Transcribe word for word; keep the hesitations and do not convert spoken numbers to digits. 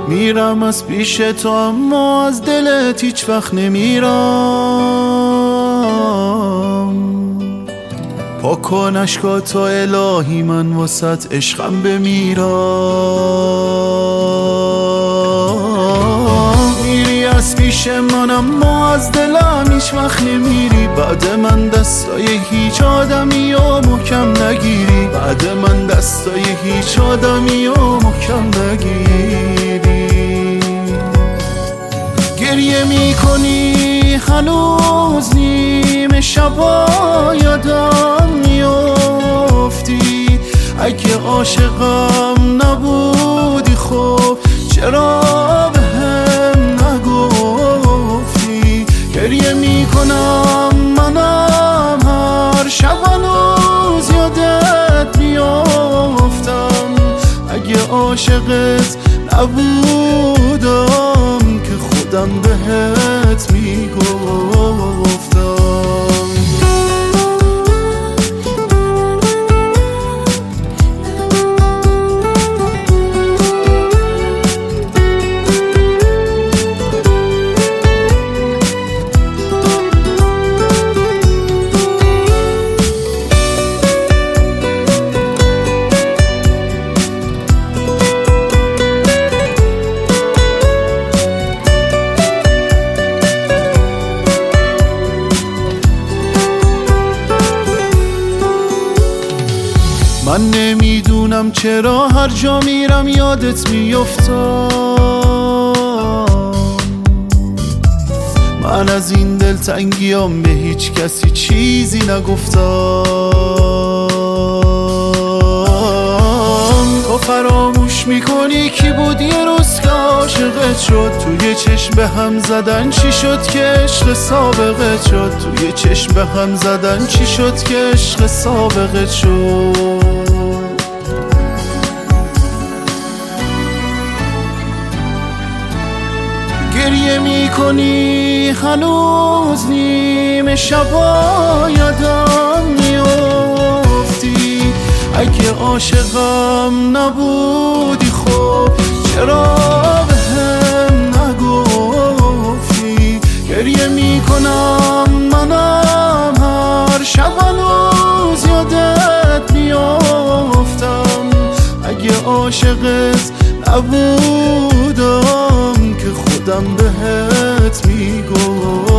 میرم از پیش تو اما از دلت هیچ وقت نمیرم. پاک کن اشکاتو الهی من واسط عشقم بمیرم. میری از پیش من اما از دلم هیچ وقت نمیری. بعد من دستای هیچ آدمی و محکم نگیری. بعد من دستای هیچ آدمی و محکم نگیری. گریه میکنی هنوز نیمه شبا یادم میافتی. اگه عاشقم نبودی خب چرا به هم نگفتی. گریه میکنم منم هر شب هنوز یادت میافتم. اگه عاشقت نبودم که خودم بهت میگفتم. من نمیدونم چرا هر جا میرم یادت میافتم. من از این دلتنگیام به هیچ کسی چیزی نگفتم. تو فراموش میکنی کی بود یه روز که عاشقت شد. توی چشم به هم زدن چی شد که عشق سابقت شد. توی چشم به هم زدن چی شد که عشق سابقت شد. گریه میکنی هنوز نیمه شبا یادم میافتی. اگه عاشقم نبودی خب چرا به هم نگفتی. گریه میکنم منم هر شب هنوز یادت میافتم. اگه عاشقت نبودم که خودم بهت میگم.